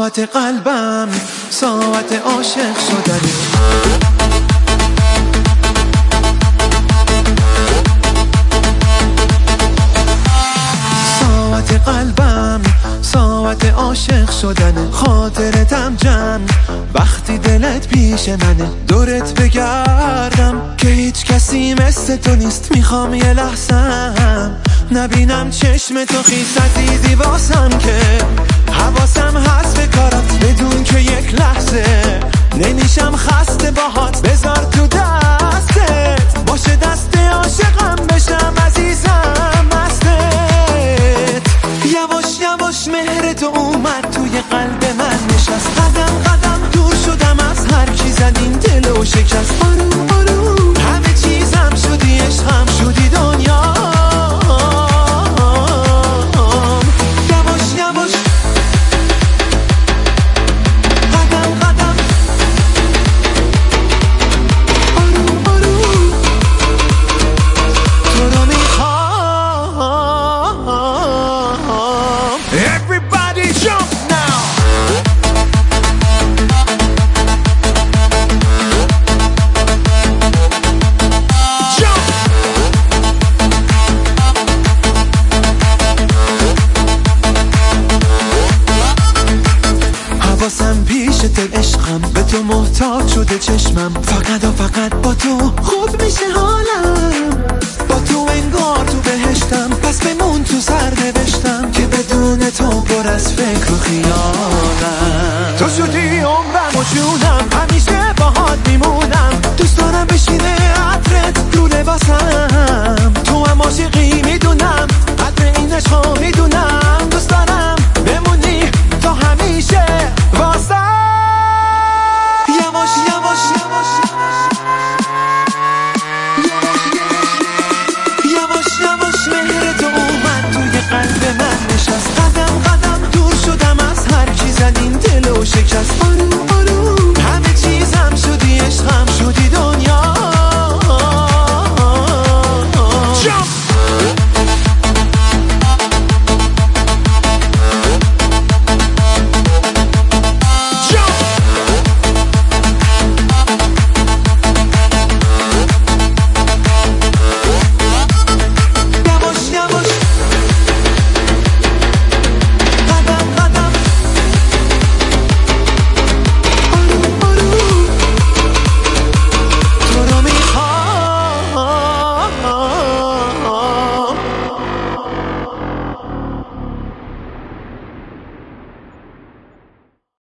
ساعت قلبم ساعت عاشق شدنه. ساعت قلبم ساعت عاشق شدنه. خاطرتم جمع وقتی دلت پیش منه. دورت بگردم که هیچ کسی مثل تو نیست. میخوام یه لحظم نبینم چشم تو خیس عزیزی واسم که حواسم هست به کارات. بدون که یک لحظه نمیشم خسته باهات. بذار تو دستت باشه دست عاشقم بشم عزیزم مستت. یواش یواش مهر تو اومد توی قلب من نشست. قدم قدم دور شدم از هر کی زد این دل و شکست. آروم آروم همه چیزم شدی عشقم شدی دنیا. حواسم پیش دل عشقم به تو محتاج شده چشمم. فقط و فقط با تو خوب میشه حالم. با تو انگار تو بهشتم پس بمون تو سر نوشتم که بدون تو پر از فکر و خیالم. تو شدی عمرم و جونم